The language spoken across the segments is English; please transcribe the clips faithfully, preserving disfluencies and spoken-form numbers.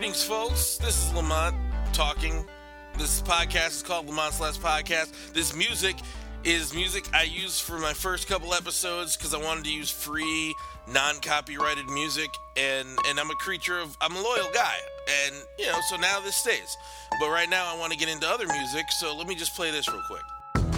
Greetings, folks. This is Lamont talking. This podcast is called Lamont's Last Podcast. This music is music I used for my first couple episodes because I wanted to use free, non-copyrighted music, and, and I'm a creature of, I'm a loyal guy, and, you know, so now this stays. But right now I want to get into other music, so let me just play this real quick.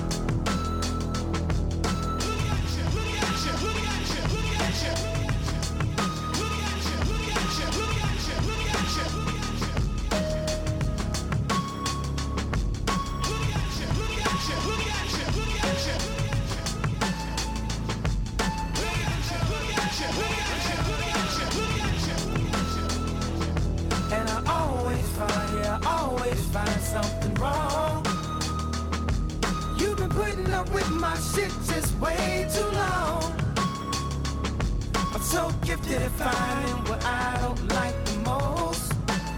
Find something wrong. You've been putting up with my shit just way too long. I'm so gifted at finding what I don't like the most.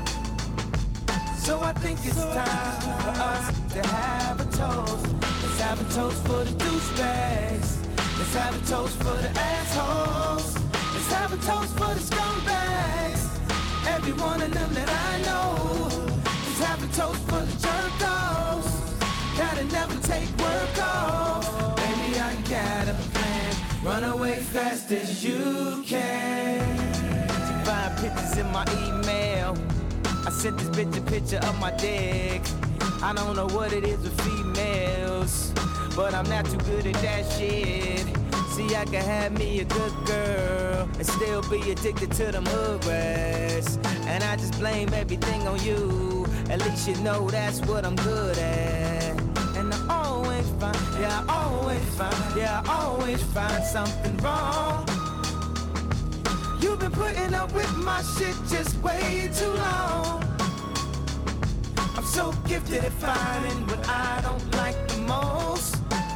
So I think it's time for us to have a toast. Let's have a toast for the douchebags. Let's have a toast for the assholes. Let's have a toast for the scumbags. Every one of them that I know. Have a toast for the jerk-offs. Gotta never take work off. Baby, I got a plan. Run away fast as you can. Find pictures in my email. I sent this bitch a picture of my dick. I don't know what it is with females, but I'm not too good at that shit. See, I can have me a good girl and still be addicted to them hood rats. And I just blame everything on you. At least you know that's what I'm good at. And I always find, yeah, I always find, yeah, I always find something wrong. You've been putting up with my shit just way too long. I'm so gifted at finding what I don't like the most.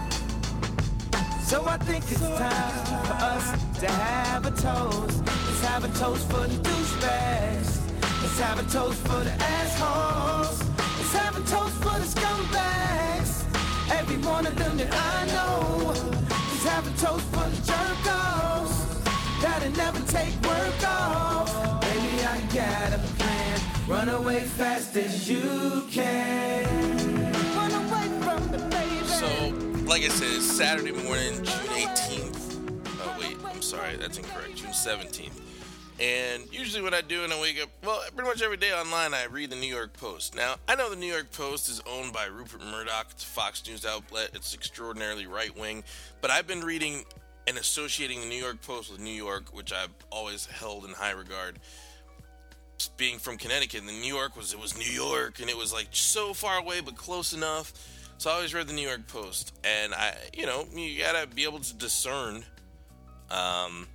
So I think it's time for us to have a toast. Let's have a toast for the douchebags. Let's have a toast for the assholes. Let's have a toast for the scumbags. Every one of them that I know. Let's have a toast for the jerk-offs. Gotta never take work off. Baby, I got a plan. Run away fast as you can. Run away from the baby. So, like I said, it's Saturday morning, June eighteenth. Oh, wait, I'm sorry, that's incorrect. June seventeenth. And usually what I do when I wake up, well, pretty much every day online, I read the New York Post. Now, I know the New York Post is owned by Rupert Murdoch. It's a Fox News outlet. It's extraordinarily right-wing. But I've been reading and associating the New York Post with New York, which I've always held in high regard. Being from Connecticut, and New York was, it was New York, and it was like so far away but close enough. So I always read the New York Post. And, I, you know, you gotta be able to discern, um...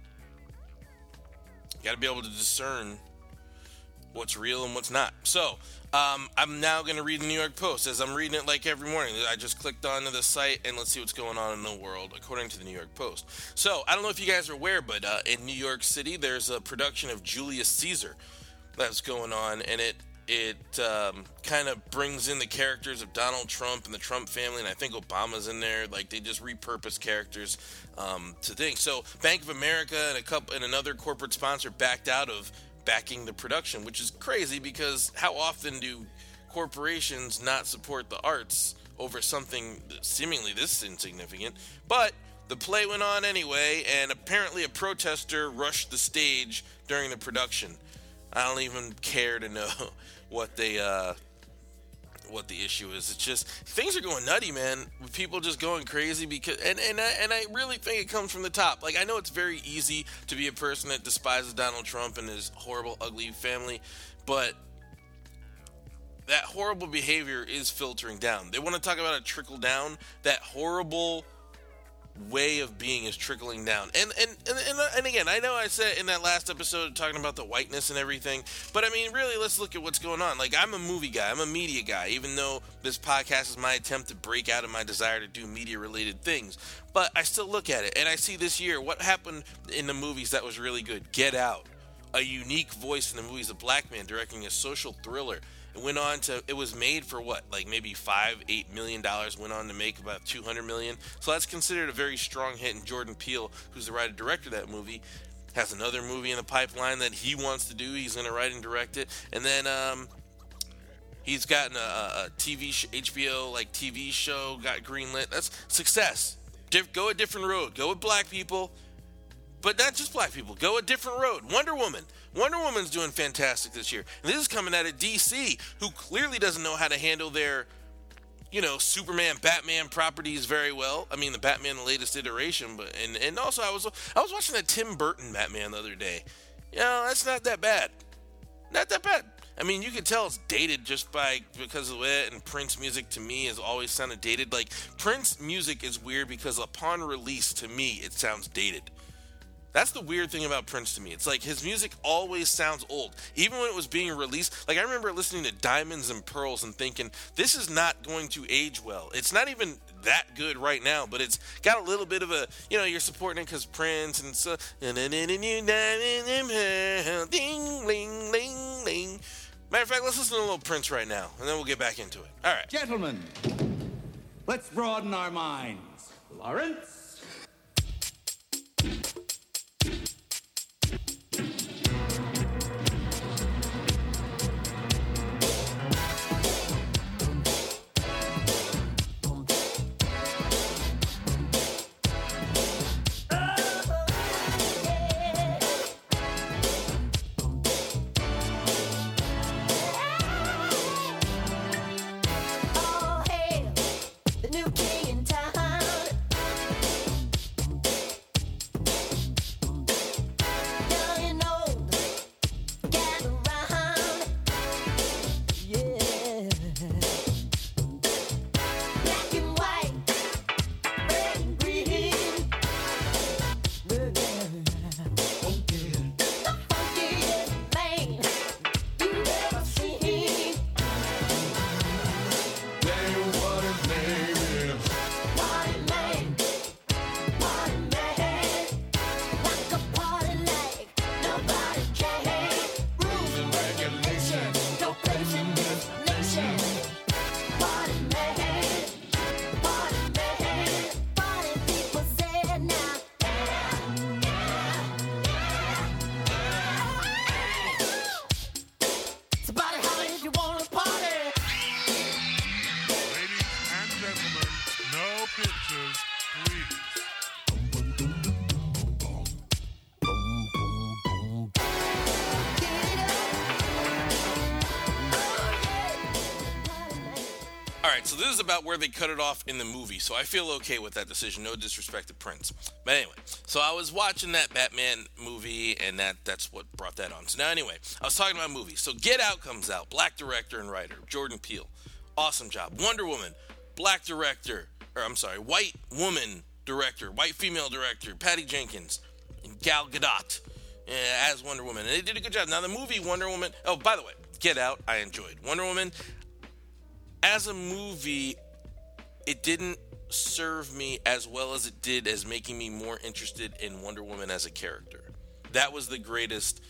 You got to be able to discern what's real and what's not. So, um, I'm now going to read the New York Post. As I'm reading it like every morning, I just clicked onto the site, and let's see what's going on in the world, according to the New York Post. So, I don't know if you guys are aware, but uh, in New York City, there's a production of Julius Caesar that's going on, and it it um, kind of brings in the characters of Donald Trump and the Trump family, and I think Obama's in there. Like, they just repurpose characters um, to things. So Bank of America and a couple and another corporate sponsor backed out of backing the production, which is crazy because how often do corporations not support the arts over something seemingly this insignificant? But the play went on anyway, and apparently a protester rushed the stage during the production. I don't even care to know what they uh, what the issue is. It's just things are going nutty, man. With people just going crazy because, and and I, and I really think it comes from the top. Like, I know it's very easy to be a person that despises Donald Trump and his horrible, ugly family, but that horrible behavior is filtering down. They want to talk about a trickle down. That horrible way of being is trickling down. And and, and and and again, I know I said in that last episode talking about the whiteness and everything, but I mean, really, let's look at what's going on. Like, I'm a movie guy, I'm a media guy, even though this podcast is my attempt to break out of my desire to do media-related things. But I still look at it, and I see this year what happened in the movies that was really good. Get Out, a unique voice in the movies, a black man directing a social thriller. It went on to, it was made for what, like maybe five, eight million dollars, went on to make about two hundred million. So that's considered a very strong hit. And Jordan Peele, who's the writer director of that movie, has another movie in the pipeline that he wants to do. He's going to write and direct it. And then um, he's gotten a, a T V, sh- H B O like T V show, got greenlit. That's success. Dif- go a different road. Go with black people. But not just black people. Go a different road. Wonder Woman. Wonder Woman's doing fantastic this year. And this is coming out of D C, who clearly doesn't know how to handle their, you know, Superman, Batman properties very well. I mean, the Batman, the latest iteration. But and, and also, I was I was watching that Tim Burton Batman the other day. You know, that's not that bad. Not that bad. I mean, you can tell it's dated just by because of it. And Prince music to me has always sounded dated. Like, Prince music is weird because upon release, to me, it sounds dated. That's the weird thing about Prince to me. It's like his music always sounds old. Even when it was being released, like I remember listening to Diamonds and Pearls and thinking, this is not going to age well. It's not even that good right now, but it's got a little bit of a, you know, you're supporting it because Prince and so, ding, ling, ling, ling. Matter of fact, let's listen to a little Prince right now, and then we'll get back into it. All right. Gentlemen, let's broaden our minds. Lawrence? So this is about where they cut it off in the movie, so I feel okay with that decision. No disrespect to Prince. But anyway, so I was watching that Batman movie, and that that's what brought that on. So now anyway, I was talking about movies. So Get Out comes out. Black director and writer, Jordan Peele. Awesome job. Wonder Woman, black director, or I'm sorry, white woman director, white female director, Patty Jenkins, and Gal Gadot uh, as Wonder Woman. And they did a good job. Now the movie Wonder Woman, oh, by the way, Get Out, I enjoyed. Wonder Woman, as a movie, it didn't serve me as well as it did as making me more interested in Wonder Woman as a character. That was the greatest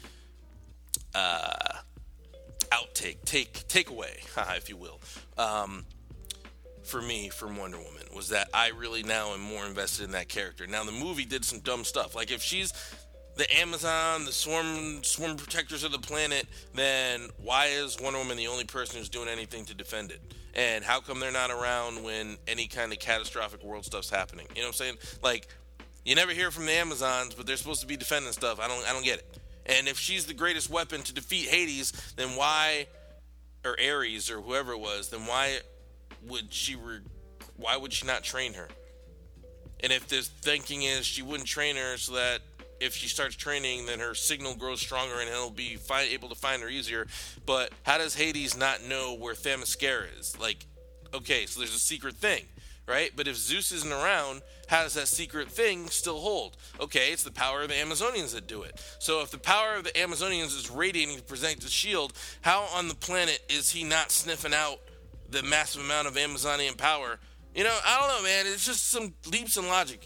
uh, outtake, take, takeaway, if you will, um, for me from Wonder Woman, was that I really now am more invested in that character. Now, the movie did some dumb stuff. Like, if she's the Amazon, the swarm swarm protectors of the planet, then why is Wonder Woman the only person who's doing anything to defend it? And how come they're not around when any kind of catastrophic world stuff's happening? You know what I'm saying? Like, you never hear from the Amazons, but they're supposed to be defending stuff. I don't I don't get it. And if she's the greatest weapon to defeat Hades, then why, or Ares or whoever it was, then why would she re, why would she not train her? And if the thinking is she wouldn't train her so that if she starts training, then her signal grows stronger and he'll be fi- able to find her easier. But how does Hades not know where Themyscira is? Like, okay, so there's a secret thing, right? But if Zeus isn't around, how does that secret thing still hold? Okay, it's the power of the Amazonians that do it. So if the power of the Amazonians is radiating to protect the shield, how on the planet is he not sniffing out the massive amount of Amazonian power? You know, I don't know, man. It's just some leaps in logic.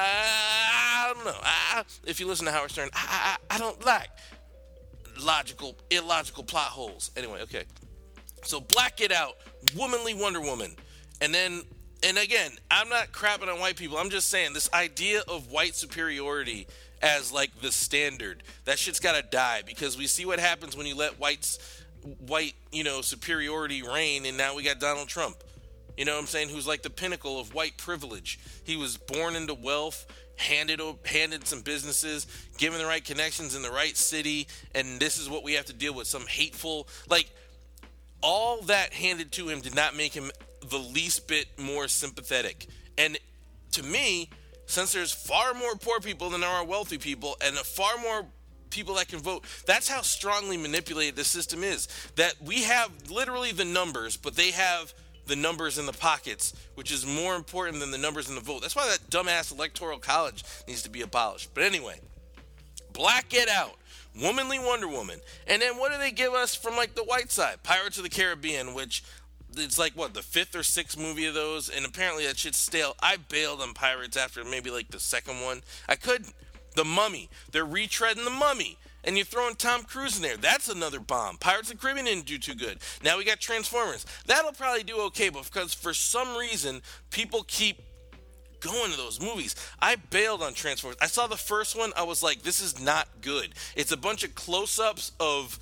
I don't know. I, if you listen to Howard Stern, I, I, I don't like logical, illogical plot holes. Anyway, okay. So Black Get Out, womanly Wonder Woman. And then, and again, I'm not crapping on white people. I'm just saying this idea of white superiority as like the standard. That shit's gotta die, because we see what happens when you let whites, white, you know, superiority reign, and now we got Donald Trump. You know what I'm saying? Who's like the pinnacle of white privilege. He was born into wealth, handed handed some businesses, given the right connections in the right city, and this is what we have to deal with. Some hateful, like, all that handed to him did not make him the least bit more sympathetic. And to me, since there's far more poor people than there are wealthy people, and far more people that can vote, that's how strongly manipulated the system is. That we have literally the numbers, but they have the numbers in the pockets, which is more important than the numbers in the vote. That's why that dumbass electoral college needs to be abolished. But anyway, Black Get Out, Womanly Wonder Woman, and then what do they give us from like the white side? Pirates of the Caribbean, which it's like what, the fifth or sixth movie of those, and apparently that shit's stale. I bailed on Pirates after maybe like the second one. I couldn't. The Mummy, they're retreading The Mummy. And you're throwing Tom Cruise in there. That's another bomb. Pirates of the Caribbean didn't do too good. Now we got Transformers. That'll probably do okay, but because for some reason people keep going to those movies. I bailed on Transformers. I saw the first one. I was like, this is not good. It's a bunch of close-ups of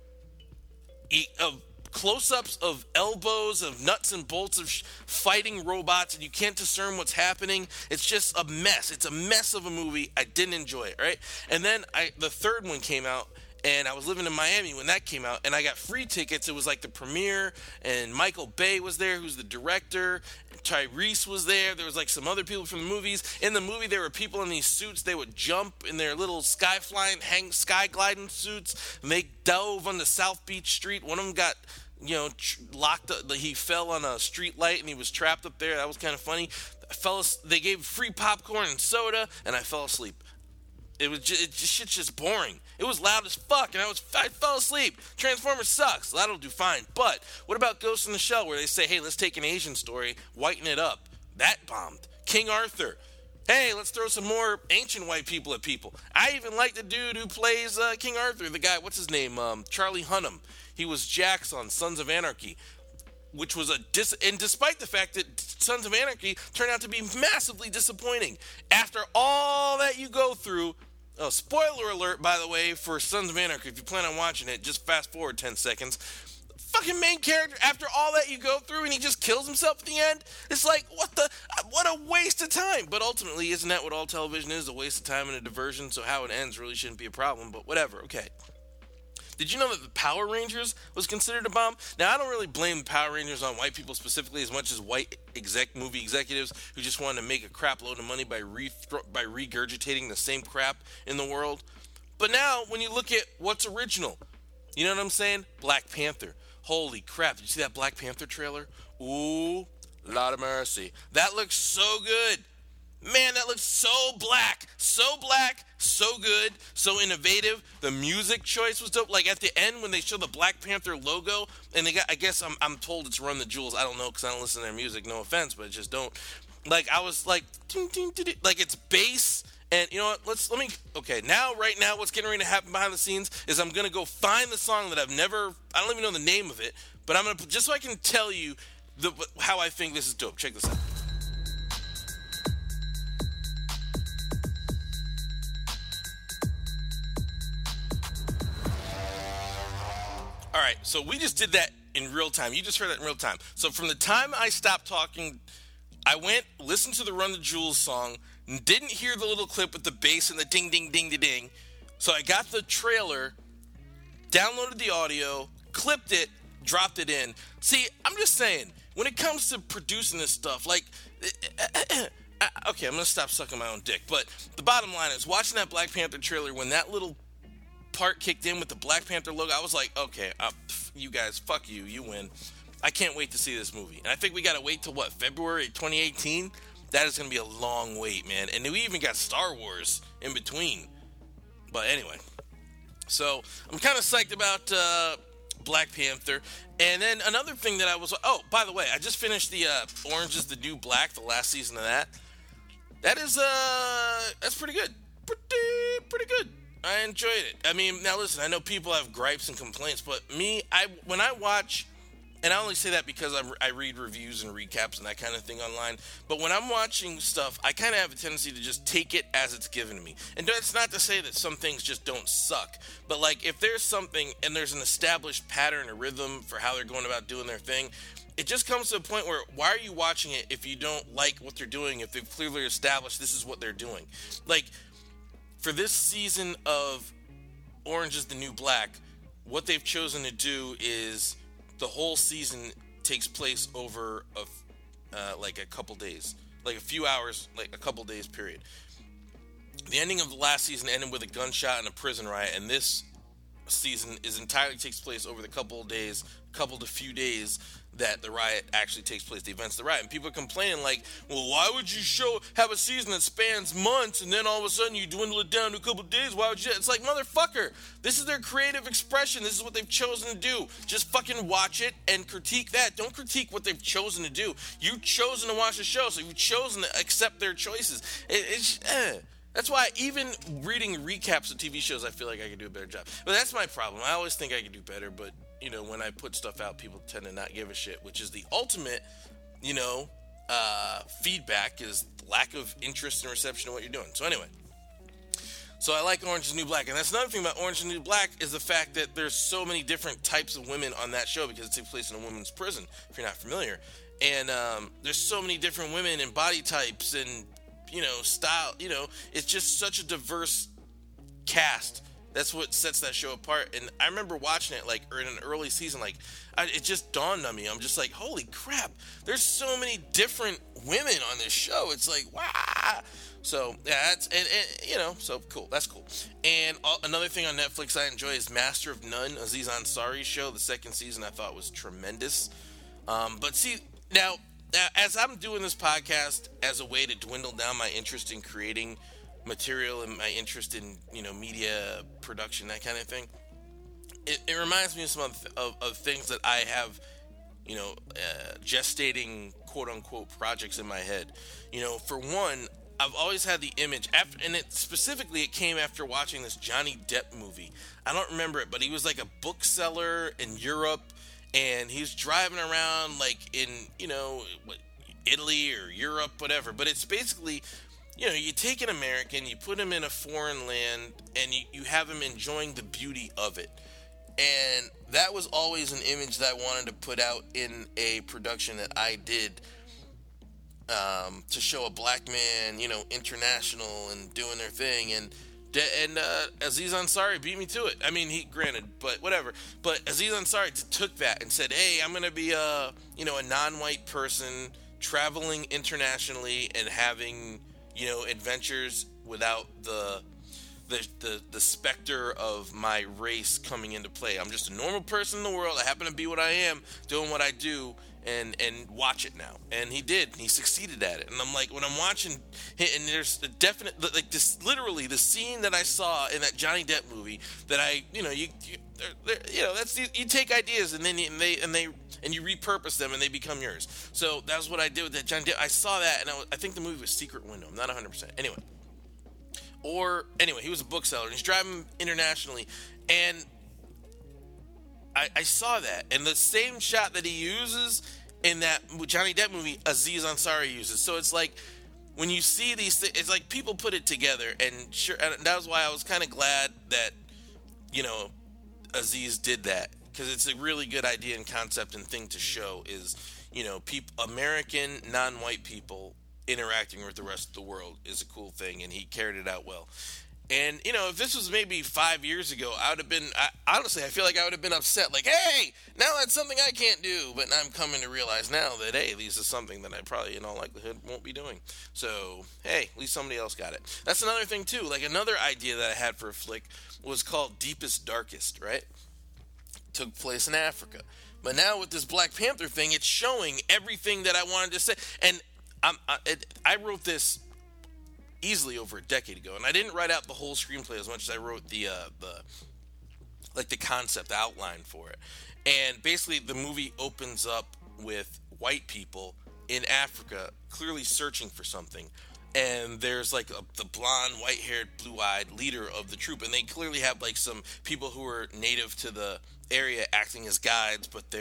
of close-ups of elbows, of nuts and bolts, of sh- fighting robots, and you can't discern what's happening. It's just a mess. It's a mess of a movie. I didn't enjoy it, right? And then I, the third one came out, and I was living in Miami when that came out, and I got free tickets. It was like the premiere, and Michael Bay was there, who's the director. Tyrese was there. There was like some other people from the movies. In the movie, there were people in these suits. They would jump in their little sky flying, hang, sky gliding suits, and they dove on the South Beach Street. One of them got, you know, tr- locked up. He fell on a street light and he was trapped up there. That was kind of funny. I fell. They gave free popcorn and soda, and I fell asleep. It was just, it just shit's just boring. It was loud as fuck, and I was I fell asleep. Transformers sucks. That'll do fine. But what about Ghost in the Shell, where they say, hey, let's take an Asian story, whiten it up? That bombed. King Arthur. Hey, let's throw some more ancient white people at people. I even like the dude who plays uh, King Arthur. The guy, what's his name? Um, Charlie Hunnam. He was Jax on Sons of Anarchy, which was a dis- and despite the fact that Sons of Anarchy turned out to be massively disappointing. After all that you go through. Oh, spoiler alert, by the way, for Sons of Anarchy. If you plan on watching it, just fast forward ten seconds. Fucking main character, after all that you go through, and he just kills himself at the end? It's like, what the, what a waste of time. But ultimately, isn't that what all television is? A waste of time and a diversion, so how it ends really shouldn't be a problem, but whatever, okay. Did you know that the Power Rangers was considered a bomb? Now, I don't really blame the Power Rangers on white people specifically as much as white exec movie executives who just wanted to make a crap load of money by re- by regurgitating the same crap in the world. But now, when you look at what's original, you know what I'm saying? Black Panther. Holy crap, did you see that Black Panther trailer? Ooh, lot of mercy. That looks so good. Man, that looks so black, so black, so good, so innovative. The music choice was dope. Like at the end when they show the Black Panther logo, and they got, I guess I'm I'm told it's Run the Jewels. I don't know because I don't listen to their music. No offense, but I just don't. Like I was like, ding, ding, ding, ding, like it's bass. And you know what? Let's let me. Okay, now right now, what's getting ready to happen behind the scenes is I'm gonna go find the song that I've never. I don't even know the name of it, but I'm gonna just so I can tell you the how I think this is dope. Check this out. All right, so we just did that in real time. You just heard that in real time. So from the time I stopped talking, I went, listened to the Run the Jewels song, didn't hear the little clip with the bass and the ding, ding, ding, ding, ding. So I got the trailer, downloaded the audio, clipped it, dropped it in. See, I'm just saying, when it comes to producing this stuff, like, okay, I'm going to stop sucking my own dick. But the bottom line is, watching that Black Panther trailer, when that little part kicked in with the Black Panther logo, I was like, okay, uh, you guys, fuck you, you win. I can't wait to see this movie. And I think we got to wait till, what, February twenty eighteen? That is going to be a long wait, man. And we even got Star Wars in between. But anyway, so I'm kind of psyched about uh, Black Panther. And then another thing that I was, oh, by the way, I just finished the uh, Orange is the New Black, the last season of that. That is, uh, that's pretty good. Pretty, pretty good. I enjoyed it. I mean, now listen, I know people have gripes and complaints, but me, I when I watch and I only say that because I, I read reviews and recaps and that kind of thing online. But when I'm watching stuff, I kind of have a tendency to just take it as it's given to me. And that's not to say that some things just don't suck. But, like, if there's something and there's an established pattern or rhythm for how they're going about doing their thing, it just comes to a point where, why are you watching it if you don't like what they're doing, if they've clearly established this is what they're doing? Like, for this season of Orange is the New Black, what they've chosen to do is the whole season takes place over a, uh, like a couple days, like a few hours, like a couple days period. The ending of the last season ended with a gunshot and a prison riot, and this season is entirely takes place over the couple of days, couple to few days that the riot actually takes place, the events of the riot. And people are complaining like, well, why would you show have a season that spans months and then all of a sudden you dwindle it down to a couple of days? Why would you? It's like, motherfucker, this is their creative expression. This is what they've chosen to do. Just fucking watch it and critique that. Don't critique what they've chosen to do. You've chosen to watch the show, so you've chosen to accept their choices. It, it's eh. That's why even reading recaps of T V shows, I feel like I could do a better job. But that's my problem. I always think I could do better, but, you know, when I put stuff out, people tend to not give a shit, which is the ultimate, you know, uh, feedback is lack of interest and reception of what you're doing. So anyway, so I like Orange is the New Black. And that's another thing about Orange is the New Black is the fact that there's so many different types of women on that show because it takes place in a women's prison, if you're not familiar. And um, there's so many different women and body types and, you know, style, you know, it's just such a diverse cast. That's what sets that show apart. And I remember watching it, like, in an early season, like, I, it just dawned on me. I'm just like, holy crap, there's so many different women on this show. It's like, wow. So, yeah, that's, and, and you know, so cool. That's cool. And uh, another thing on Netflix I enjoy is Master of None, Aziz Ansari's show. The second season I thought was tremendous. Um, but see, now, Now, as I'm doing this podcast as a way to dwindle down my interest in creating material and my interest in, you know, media production, that kind of thing, it, it reminds me of some of, of, of things that I have, you know, uh, gestating quote-unquote projects in my head. You know, for one, I've always had the image, after, and it specifically it came after watching this Johnny Depp movie. I don't remember it, but he was like a bookseller in Europe, and he's driving around like in, you know, Italy or Europe, whatever. But it's basically, you know, you take an American, you put him in a foreign land, and you, you have him enjoying the beauty of it. And that was always an image that I wanted to put out in a production that I did um, to show a black man, you know, international and doing their thing. And And uh, Aziz Ansari beat me to it. I mean, he granted, but whatever. But Aziz Ansari t- took that and said, "Hey, I'm going to be a, you know, a non-white person traveling internationally and having, you know, adventures without the, the the the specter of my race coming into play. I'm just a normal person in the world. I happen to be what I am, doing what I do." And and watch it now. And he did. He succeeded at it. And I'm like, when I'm watching, and there's a definite, like this, literally the scene that I saw in that Johnny Depp movie that I, you know, you, you, they're, they're, you know, that's you, you take ideas and then you, and they and they and you repurpose them and they become yours. So that's what I did with that Johnny Depp. I saw that and I, was, I think the movie was Secret Window. I'm not one hundred percent. Anyway, or anyway, he was a bookseller and he's driving internationally, and I, I saw that, and the same shot that he uses in that Johnny Depp movie, Aziz Ansari uses. So it's like when you see these things, it's like people put it together, and sure, and that was why I was kind of glad that, you know, Aziz did that, because it's a really good idea and concept and thing to show is, you know, people, American non-white people interacting with the rest of the world is a cool thing, and he carried it out well. And, you know, if this was maybe five years ago, I would have been, I, honestly, I feel like I would have been upset. Like, hey, now that's something I can't do. But I'm coming to realize now that, hey, this is something that I probably, in all likelihood, won't be doing. So, hey, at least somebody else got it. That's another thing, too. Like, another idea that I had for a flick was called Deepest Darkest, right? Took place in Africa. But now with this Black Panther thing, it's showing everything that I wanted to say. And I'm, I, it, I wrote this easily over a decade ago, and I didn't write out the whole screenplay as much as I wrote the uh, the like the concept, the outline for it. And basically, the movie opens up with white people in Africa clearly searching for something, and there's like a, the blonde, white-haired, blue-eyed leader of the troop, and they clearly have like some people who are native to the area acting as guides, but they're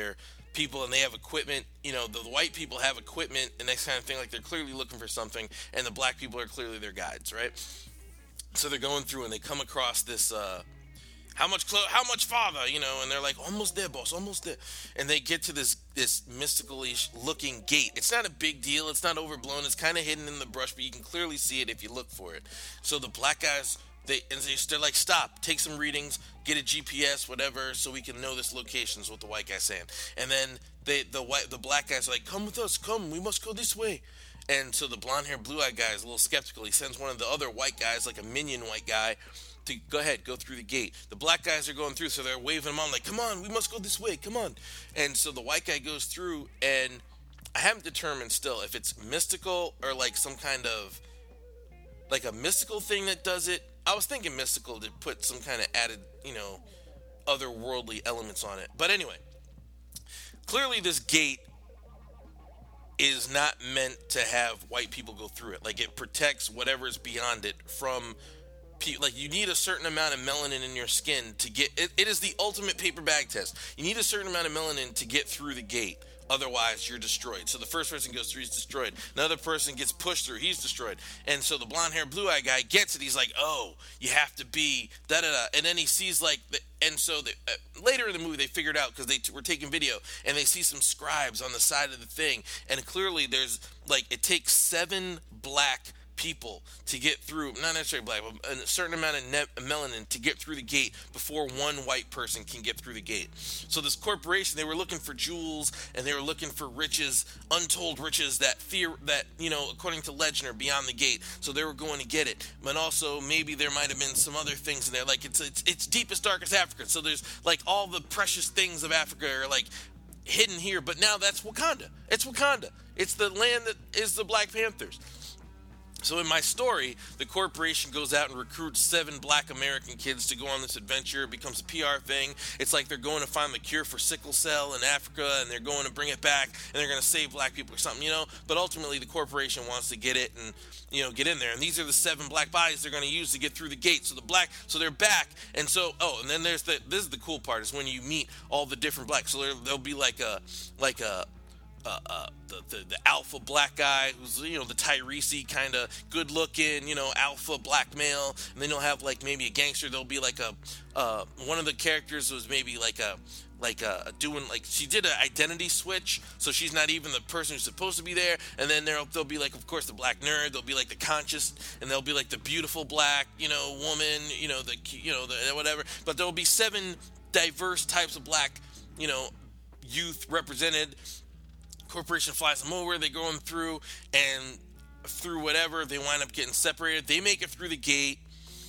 people and they have equipment. You know, the, the white people have equipment and that kind of thing. Like they're clearly looking for something, and the black people are clearly their guides, right? So they're going through and they come across this. Uh, How much clo- how much farther, you know, and they're like, almost there, boss, almost there. And they get to this this mystical-ish looking gate. It's not a big deal. It's not overblown. It's kind of hidden in the brush, but you can clearly see it if you look for it. So the black guys, they and they're like, stop, take some readings, get a G P S, whatever, so we can know this location is what the white guy's saying. And then they the white the black guys are like, come with us, come, we must go this way. And so the blonde-haired, blue-eyed guy is a little skeptical. He sends one of the other white guys, like a minion white guy, to go ahead, go through the gate. The black guys are going through, so they're waving them on like, come on, we must go this way, come on. And so the white guy goes through, and I haven't determined still if it's mystical or like some kind of, like a mystical thing that does it. I was thinking mystical to put some kind of added, you know, otherworldly elements on it. But anyway, clearly this gate is not meant to have white people go through it. Like, it protects whatever's beyond it from... Like, you need a certain amount of melanin in your skin to get it, it is the ultimate paper bag test. You need a certain amount of melanin to get through the gate, otherwise you're destroyed. So the first person goes through, he's destroyed. Another person gets pushed through, he's destroyed. And so the blonde hair blue eye guy gets it. He's like, oh, you have to be da da da. And then he sees like the, and so the, uh, later in the movie they figured out, because they t- were taking video, and they see some scribes on the side of the thing, and clearly there's like, it takes seven black people to get through, not necessarily black, but a certain amount of ne- melanin to get through the gate before one white person can get through the gate. So this corporation, they were looking for jewels, and they were looking for riches, untold riches that fear that, you know, according to legend, are beyond the gate. So they were going to get it. But also maybe there might have been some other things in there, like it's it's, it's deepest, darkest Africa. So there's like all the precious things of Africa are like hidden here. But now that's Wakanda. It's Wakanda. It's the land that is the Black Panthers. So in my story, the corporation goes out and recruits seven black American kids to go on this adventure. It becomes a P R thing. It's like they're going to find the cure for sickle cell in Africa, and they're going to bring it back, and they're going to save black people or something, you know. But ultimately, the corporation wants to get it and, you know, get in there. And these are the seven black bodies they're going to use to get through the gate. So the black, so they're back. And so, oh, and then there's the, this is the cool part, is when you meet all the different blacks. So there, there'll be like a, like a, Uh, uh, the, the the alpha black guy who's, you know, the Tyrese kind of good looking, you know, alpha black male, and then you'll have like maybe a gangster. There'll be like a uh, one of the characters was maybe like a like a doing like she did an identity switch, so she's not even the person who's supposed to be there. And then there'll there'll be like, of course, the black nerd. There'll be like the conscious, and there'll be like the beautiful black, you know, woman, you know, the you know the whatever. But there'll be seven diverse types of black, you know, youth represented. Corporation flies them over, they go them through, and through whatever, they wind up getting separated. They make it through the gate.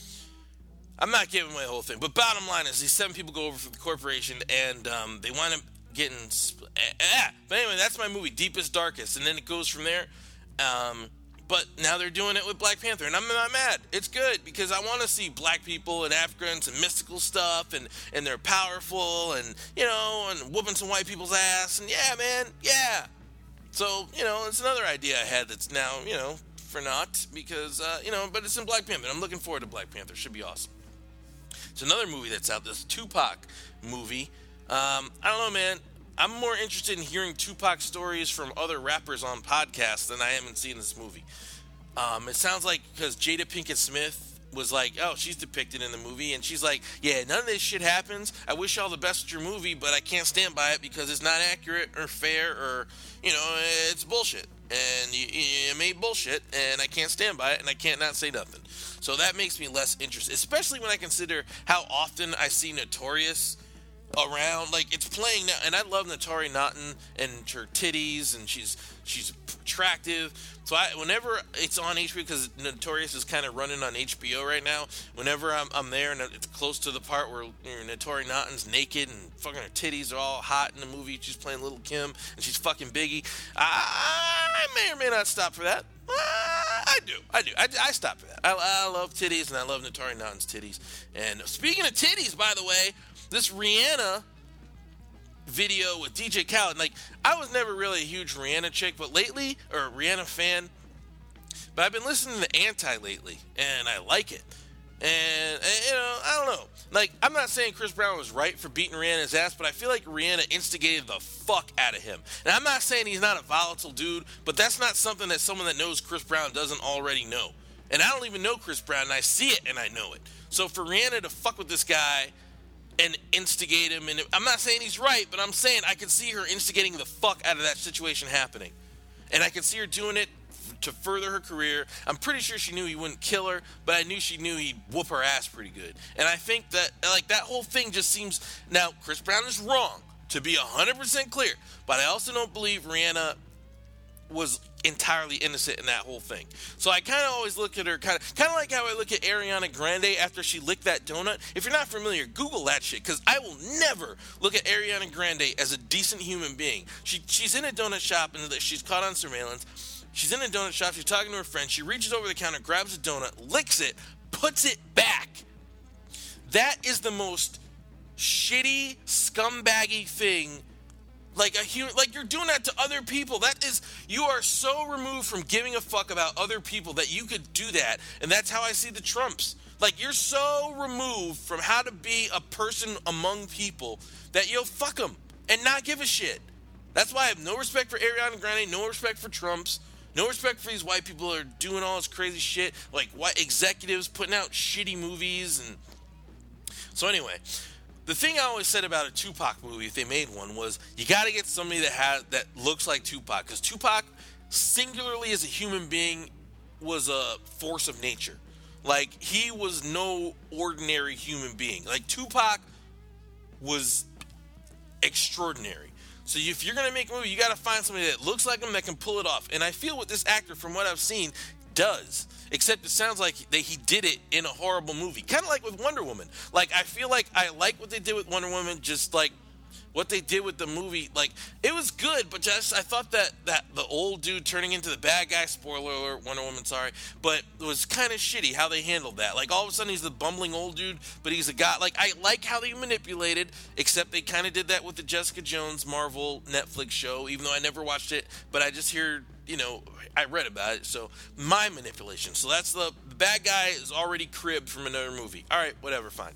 I'm not giving away the whole thing, but bottom line is these seven people go over for the corporation, and um, they wind up getting... Sp- ah, but anyway, that's my movie, Deepest, Darkest, and then it goes from there. Um, but now they're doing it with Black Panther, and I'm not mad. It's good, because I want to see black people in Africa and some mystical stuff, and, and they're powerful, and, you know, and whooping some white people's ass, and yeah, man, yeah. So, you know, it's another idea I had that's now, you know, for naught, because, uh, you know, but it's in Black Panther. I'm looking forward to Black Panther. Should be awesome. It's another movie that's out, this Tupac movie. Um, I don't know, man. I'm more interested in hearing Tupac stories from other rappers on podcasts than I am in seeing this movie. Um, it sounds like because Jada Pinkett Smith was like, oh, she's depicted in the movie, and she's like, yeah, none of this shit happens. I wish you all the best with your movie, but I can't stand by it because it's not accurate or fair, or, you know, it's bullshit. And you, you made bullshit, and I can't stand by it, and I can't not say nothing. So that makes me less interested, especially when I consider how often I see Notorious around. Like, it's playing now, and I love Naturi Naughton and her titties, and she's she's attractive. So I, whenever it's on H B O, because Notorious is kind of running on H B O right now, whenever I'm, I'm there and it's close to the part where, you know, Naturi Naughton's naked and fucking her titties are all hot in the movie, she's playing Little Kim and she's fucking Biggie, I, I may or may not stop for that. I do, I do, I, I stop for that. I, I love titties, and I love Naturi Naughton's titties. And speaking of titties, by the way, this Rihanna video with D J Khaled, like, I was never really a huge Rihanna chick, but lately, or Rihanna fan, but I've been listening to Anti lately, and I like it. And, and, you know, I don't know. Like, I'm not saying Chris Brown was right for beating Rihanna's ass, but I feel like Rihanna instigated the fuck out of him. And I'm not saying he's not a volatile dude, but that's not something that someone that knows Chris Brown doesn't already know. And I don't even know Chris Brown, and I see it and I know it. So for Rihanna to fuck with this guy and instigate him, and I'm not saying he's right, but I'm saying I can see her instigating the fuck out of that situation happening. And I can see her doing it to further her career. I'm pretty sure she knew he wouldn't kill her, but I knew she knew he'd whoop her ass pretty good. And I think that, like, that whole thing just seems... Now, Chris Brown is wrong, to be one hundred percent clear, but I also don't believe Rihanna was entirely innocent in that whole thing. So I kind of always look at her kind of kind of like how I look at Ariana Grande after she licked that donut. If you're not familiar, Google that shit, because I will never look at Ariana Grande as a decent human being. She She's in a donut shop and she's caught on surveillance. She's in a donut shop, she's talking to her friend, she reaches over the counter, grabs a donut, licks it, puts it back. That is the most shitty, scumbaggy thing. Like a human, like you're doing that to other people. That is, you are so removed from giving a fuck about other people that you could do that. And that's how I see the Trumps. Like, you're so removed from how to be a person among people that you'll fuck them and not give a shit. That's why I have no respect for Ariana Grande, no respect for Trumps. No respect for these white people that are doing all this crazy shit, like white executives putting out shitty movies. And so anyway, the thing I always said about a Tupac movie, if they made one, was you got to get somebody that has that looks like Tupac, because Tupac, singularly as a human being, was a force of nature. Like, he was no ordinary human being. Like, Tupac was extraordinary. So if you're going to make a movie, you got to find somebody that looks like him that can pull it off. And I feel what this actor, from what I've seen, does. Except it sounds like that he did it in a horrible movie. Kind of like with Wonder Woman. Like, I feel like I like what they did with Wonder Woman, just like what they did with the movie. Like, it was good, but just I thought that, that the old dude turning into the bad guy, spoiler alert, Wonder Woman, sorry, but it was kind of shitty how they handled that. Like, all of a sudden he's the bumbling old dude, but he's a guy. Like, I like how they manipulated, except they kind of did that with the Jessica Jones Marvel Netflix show, even though I never watched it, but I just hear, you know, I read about it, so my manipulation. So that's the, the bad guy is already cribbed from another movie. All right, whatever, fine.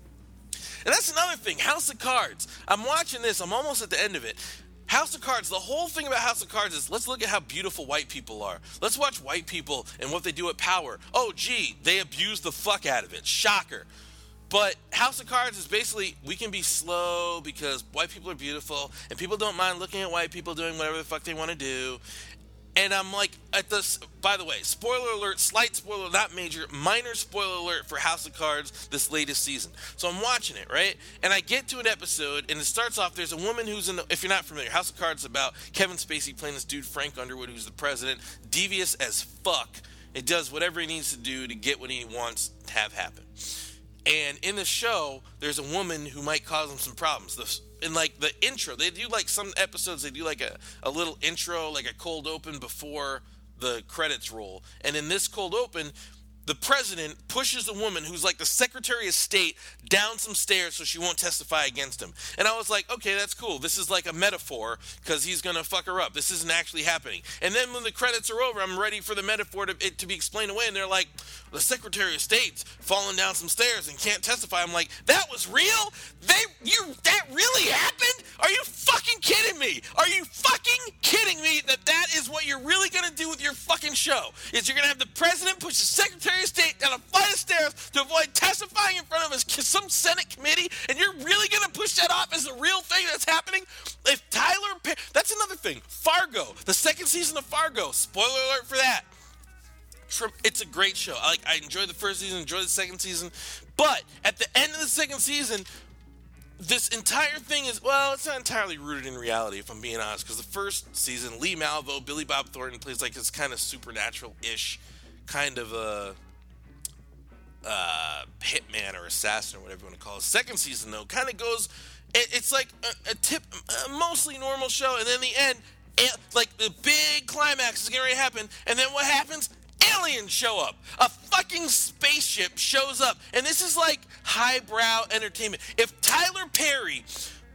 And that's another thing, House of Cards. I'm watching this, I'm almost at the end of it. House of Cards, the whole thing about House of Cards is, let's look at how beautiful white people are. Let's watch white people and what they do at power. Oh, gee, they abuse the fuck out of it. Shocker. But House of Cards is basically, we can be slow because white people are beautiful, and people don't mind looking at white people doing whatever the fuck they want to do. And I'm like, at this, by the way, spoiler alert, slight spoiler, not major, minor spoiler alert for House of Cards this latest season. So I'm watching it, right? And I get to an episode, and it starts off, there's a woman who's in the, if you're not familiar, House of Cards is about Kevin Spacey playing this dude, Frank Underwood, who's the president, devious as fuck. It does whatever he needs to do to get what he wants to have happen. And in the show, there's a woman who might cause him some problems. The, in like the intro, they do like some episodes, they do like a, a little intro, like a cold open before the credits roll. And in this cold open, the president pushes a woman who's like the Secretary of State down some stairs so she won't testify against him. And I was like, okay, that's cool. This is like a metaphor because he's going to fuck her up. This isn't actually happening. And then when the credits are over, I'm ready for the metaphor to, it, to be explained away. And they're like, the Secretary of State's falling down some stairs and can't testify. I'm like, that was real? They, you, that really happened? Are you fucking kidding me? Are you fucking kidding me that that is what you're really going to do with your fucking show? Is you're going to have the president push the Secretary of State down a flight of stairs to avoid testifying in front of his, some Senate committee, and you're really going to push that off as a real thing that's happening? If Tyler Perry, that's another thing, Fargo, the second season of Fargo, spoiler alert for that. It's a great show. I, like, I enjoyed the first season, enjoyed the second season, but at the end of the second season, this entire thing is, well, it's not entirely rooted in reality, if I'm being honest, because the first season, Lee Malvo, Billy Bob Thornton plays like this kind of supernatural-ish kind of a uh, hitman or assassin or whatever you want to call it. Second season, though, kind of goes, it, it's like a, a tip, a mostly normal show, and then the end, it, like the big climax is going to happen, and then what happens? Aliens show up. A fucking spaceship shows up. And this is like highbrow entertainment. If Tyler Perry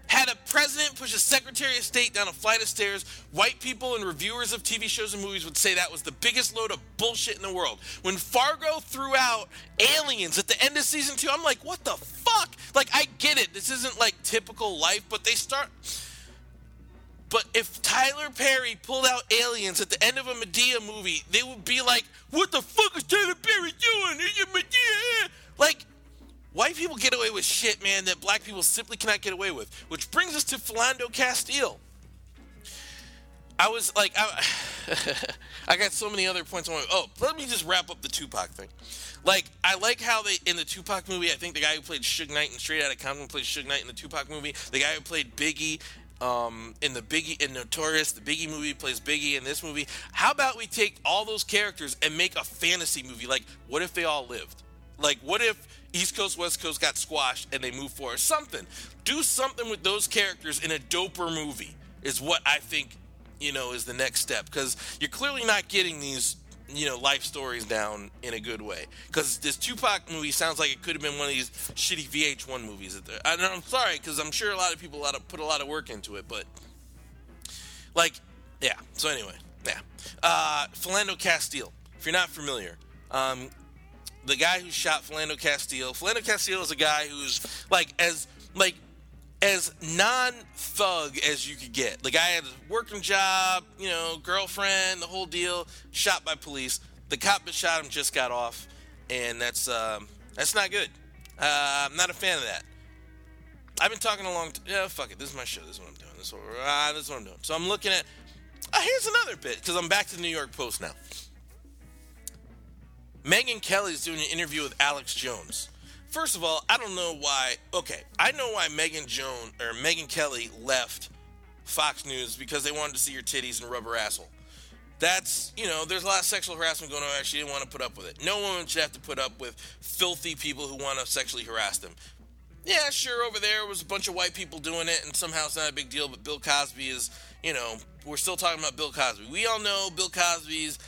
had a president push a Secretary of State down a flight of stairs. White people and reviewers of T V shows and movies would say that was the biggest load of bullshit in the world. When Fargo threw out aliens at the end of season two, I'm like, what the fuck? Like, I get it. This isn't like typical life, but they start... But if Tyler Perry pulled out aliens at the end of a Madea movie, they would be like, what the fuck is Tyler Perry doing? Like, white people get away with shit, man, that black people simply cannot get away with. Which brings us to Philando Castile. I was like, I, I got so many other points. I want to, oh, let me just wrap up the Tupac thing. Like, I like how they, in the Tupac movie, I think the guy who played Suge Knight in Straight Outta Compton played Suge Knight in the Tupac movie. The guy who played Biggie um, in the Biggie, in Notorious, the Biggie movie, plays Biggie in this movie. How about we take all those characters and make a fantasy movie? Like, what if they all lived? Like, what if East Coast, West Coast got squashed and they moved forward? Something. Do something with those characters in a doper movie is what I think, you know, is the next step. Because you're clearly not getting these, you know, life stories down in a good way. Because this Tupac movie sounds like it could have been one of these shitty V H one movies. That they're, and I'm sorry, because I'm sure a lot of people a lot of, put a lot of work into it. But, like, yeah. So anyway, yeah. Uh, Philando Castile, if you're not familiar, um... the guy who shot Philando Castile. Philando Castile is a guy who's like as like as non-thug as you could get. The guy had a working job, you know, girlfriend, the whole deal. Shot by police. The cop that shot him just got off, and that's um, that's not good. Uh, I'm not a fan of that. I've been talking a long time. Yeah, fuck it. This is my show. This is what I'm doing. This is what, uh, this is what I'm doing. So I'm looking at. Uh, here's another bit because I'm back to the New York Post now. Megyn Kelly's doing an interview with Alex Jones. First of all, I don't know why. Okay, I know why Megyn Jones or Megyn Kelly left Fox News because they wanted to see her titties and rub her asshole. That's, you know, there's a lot of sexual harassment going on. She didn't want to put up with it. No woman should have to put up with filthy people who want to sexually harass them. Yeah, sure, over there was a bunch of white people doing it, and somehow it's not a big deal, but Bill Cosby is, you know, we're still talking about Bill Cosby. We all know Bill Cosby's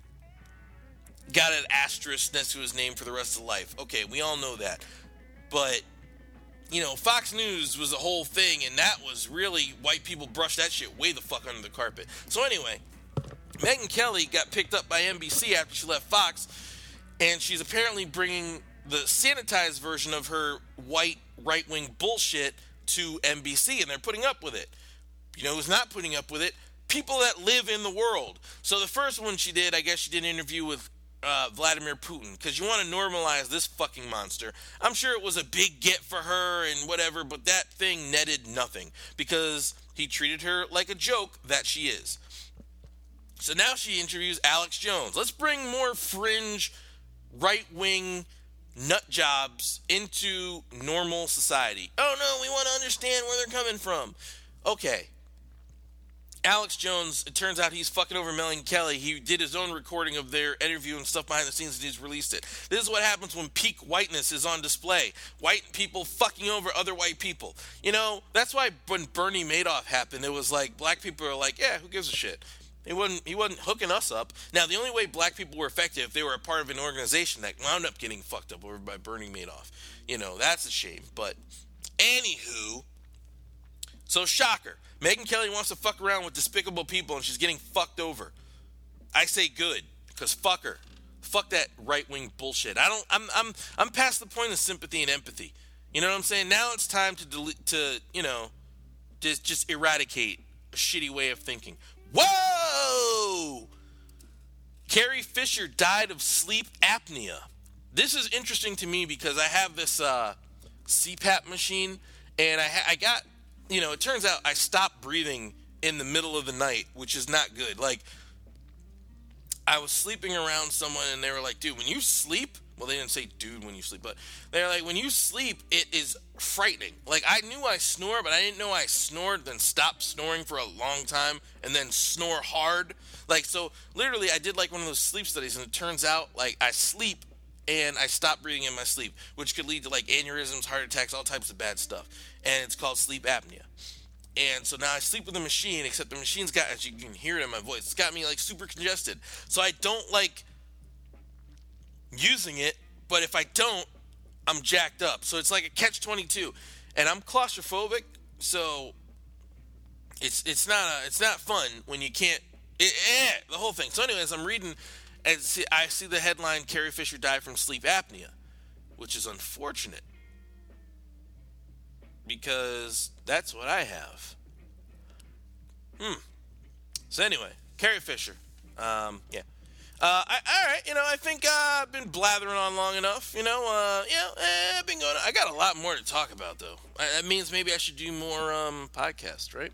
got an asterisk next to his name for the rest of life. Okay, we all know that. But, you know, Fox News was the whole thing, and that was really, white people brushed that shit way the fuck under the carpet. So anyway, Megyn Kelly got picked up by N B C after she left Fox, and she's apparently bringing the sanitized version of her white right-wing bullshit to N B C, and they're putting up with it. You know who's not putting up with it? People that live in the world. So the first one she did, I guess she did an interview with Uh, Vladimir Putin, because you want to normalize this fucking monster. I'm sure it was a big get for her and whatever, but that thing netted nothing because he treated her like a joke that she is. So now she interviews Alex Jones. Let's bring more fringe, right-wing nut jobs into normal society. Oh no, we want to understand where they're coming from. Okay. Alex Jones, it turns out he's fucking over Megyn Kelly. He did his own recording of their interview and stuff behind the scenes and he's released it. This is what happens when peak whiteness is on display. White people fucking over other white people. You know, that's why when Bernie Madoff happened, it was like, black people are like, yeah, who gives a shit? He wasn't, he wasn't hooking us up. Now, the only way black people were effective if they were a part of an organization that wound up getting fucked up over by Bernie Madoff. You know, that's a shame. But, anywho, so shocker. Megyn Kelly wants to fuck around with despicable people and she's getting fucked over. I say good, because fuck her. Fuck that right-wing bullshit. I don't, I'm, I'm, I'm past the point of sympathy and empathy. You know what I'm saying? Now it's time to delete, to, you know, just, just eradicate a shitty way of thinking. Whoa! Carrie Fisher died of sleep apnea. This is interesting to me because I have this uh, C PAP machine and I, ha- I got, you know, it turns out I stopped breathing in the middle of the night, which is not good. Like, I was sleeping around someone, and they were like, dude, when you sleep, well, they didn't say dude when you sleep, but they're like, when you sleep, it is frightening. Like, I knew I snore, but I didn't know I snored, then stopped snoring for a long time, and then snore hard. Like, so, literally, I did, like, one of those sleep studies, and it turns out, like, I sleep, and I stop breathing in my sleep, which could lead to, like, aneurysms, heart attacks, all types of bad stuff. And it's called sleep apnea. And so now I sleep with a machine, except the machine's got, as you can hear it in my voice, it's got me, like, super congested. So I don't like using it, but if I don't, I'm jacked up. So it's like a catch twenty-two. And I'm claustrophobic, So it's it's not a, it's not fun when you can't it, eh, the whole thing. So anyways, I'm reading and see, I see the headline: Carrie Fisher died from sleep apnea, which is unfortunate because that's what I have. Hmm. So anyway, Carrie Fisher. Um, yeah. Uh, I, all right, you know, I think uh, I've been blathering on long enough. You know, uh, you know, eh, I've been going. I got a lot more to talk about, though. That means maybe I should do more um, podcasts, right?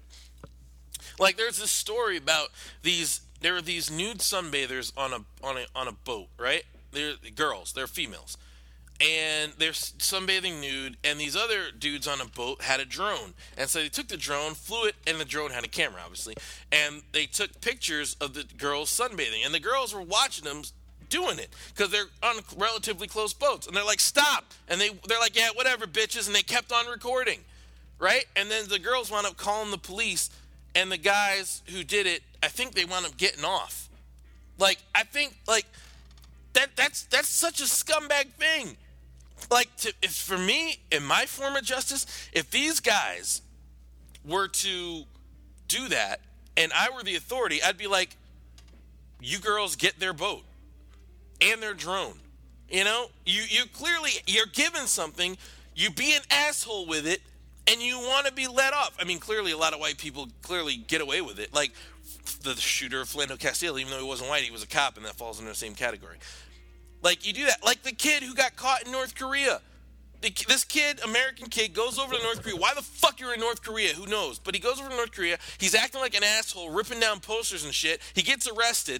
Like, there's this story about these. There are these nude sunbathers on a on a on a boat, right? They're girls. They're females, and they're sunbathing nude. And these other dudes on a boat had a drone, and so they took the drone, flew it, and the drone had a camera, obviously. And they took pictures of the girls sunbathing, and the girls were watching them doing it because they're on relatively close boats, and they're like, "Stop!" And they they're like, "Yeah, whatever, bitches," and they kept on recording, right? And then the girls wound up calling the police, and the guys who did it, I think they wound up getting off. Like, I think like that that's that's such a scumbag thing. Like, to, if for me, in my form of justice, if these guys were to do that and I were the authority, I'd be like, you girls get their boat and their drone. You know, you, you clearly, you're given something, you be an asshole with it, and you want to be let off. I mean, clearly a lot of white people clearly get away with it. Like the shooter of Philando Castile, even though he wasn't white, he was a cop, and that falls in the same category. Like, you do that. Like the kid who got caught in North Korea. The, this kid, American kid, goes over to North Korea. Why the fuck you're in North Korea? Who knows? But he goes over to North Korea. He's acting like an asshole, ripping down posters and shit. He gets arrested.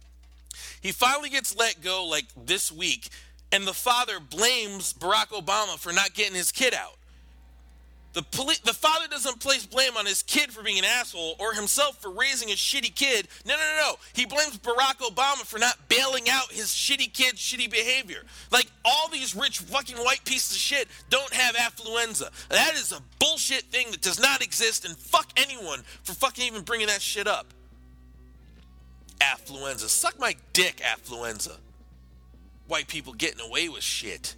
He finally gets let go, like, this week. And the father blames Barack Obama for not getting his kid out. The poli- the father doesn't place blame on his kid for being an asshole or himself for raising a shitty kid. No, no, no, no. He blames Barack Obama for not bailing out his shitty kid's shitty behavior. Like, all these rich fucking white pieces of shit don't have affluenza. That is a bullshit thing that does not exist, and fuck anyone for fucking even bringing that shit up. Affluenza. Suck my dick, affluenza. White people getting away with shit.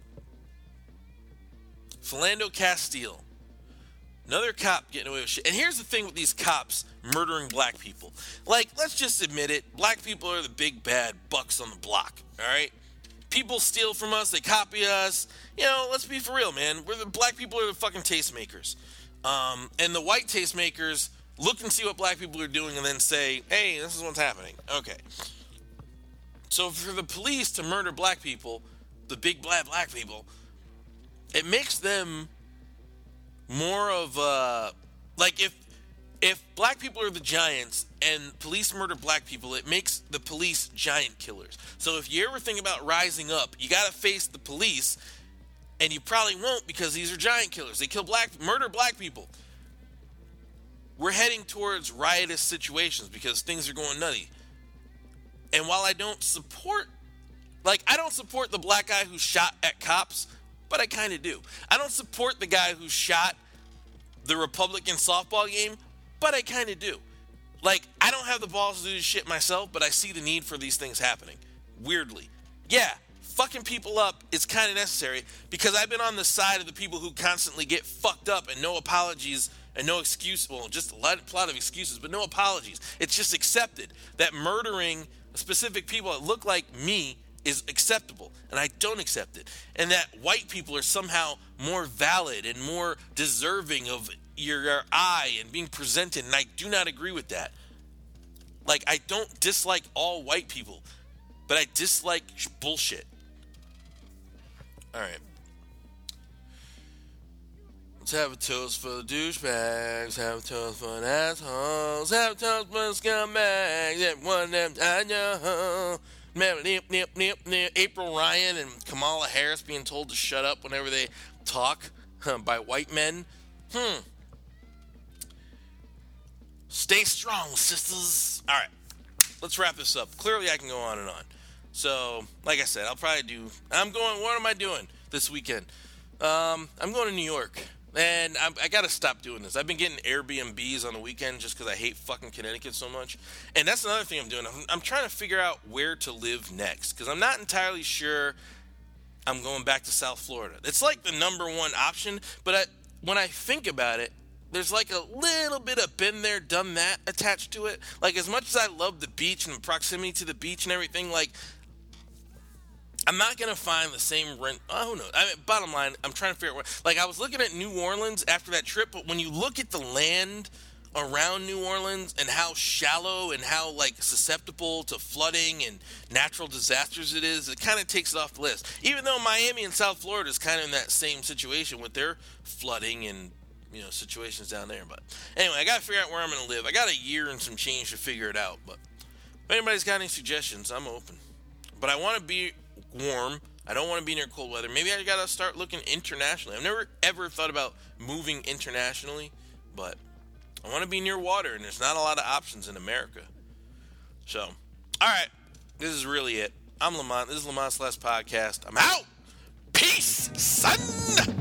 Philando Castile. Another cop getting away with shit. And here's the thing with these cops murdering black people. Like, let's just admit it. Black people are the big bad bucks on the block. All right? People steal from us. They copy us. You know, let's be for real, man. We're the black people are the fucking tastemakers. Um, and the white tastemakers look and see what black people are doing and then say, hey, this is what's happening. Okay. So for the police to murder black people, the big bad black people, it makes them more of a, like if if black people are the giants and police murder black people, it makes the police giant killers. So if you ever think about rising up, you got to face the police, and you probably won't because these are giant killers. They kill black, murder black people. We're heading towards riotous situations because things are going nutty. And while I don't support, like I don't support the black guy who shot at cops, but I kind of do. I don't support the guy who shot the Republican softball game, but I kind of do. Like, I don't have the balls to do this shit myself, but I see the need for these things happening. Weirdly. Yeah, fucking people up is kind of necessary because I've been on the side of the people who constantly get fucked up and no apologies and no excuse. Well, just a lot, a lot of excuses, but no apologies. It's just accepted that murdering specific people that look like me is acceptable, and I don't accept it. And that white people are somehow more valid and more deserving of your, your eye and being presented, and I do not agree with that. Like, I don't dislike all white people, but I dislike bullshit. All right. Let's have a toast for the douchebags. Have a toast for the assholes. Have a toast for the scumbags. That one them I know. Nip, nip, nip, nip. April Ryan and Kamala Harris being told to shut up whenever they talk huh, by white men. Hmm. Stay strong, sisters. All right. Let's wrap this up. Clearly, I can go on and on. So, like I said, I'll probably do... I'm going... What am I doing this weekend? Um, I'm going to New York. And I'm, I got to stop doing this. I've been getting Airbnbs on the weekend just because I hate fucking Connecticut so much. And that's another thing I'm doing. I'm, I'm trying to figure out where to live next because I'm not entirely sure I'm going back to South Florida. It's like the number one option, but I, when I think about it, there's like a little bit of been there, done that attached to it. Like, as much as I love the beach and the proximity to the beach and everything, like, I'm not going to find the same rent. Oh, who knows? I mean, bottom line, I'm trying to figure out what, like, I was looking at New Orleans after that trip, but when you look at the land around New Orleans and how shallow and how, like, susceptible to flooding and natural disasters it is, it kind of takes it off the list. Even though Miami and South Florida is kind of in that same situation with their flooding and, you know, situations down there. But anyway, I got to figure out where I'm going to live. I got a year and some change to figure it out. But if anybody's got any suggestions, I'm open. But I want to be warm. I don't want to be near cold weather. Maybe I got to start looking internationally. I've never, ever thought about moving internationally, but I want to be near water, and there's not a lot of options in America. So, all right. This is really it. I'm Lamont. This is Lamont's Last Podcast. I'm out. Peace, son.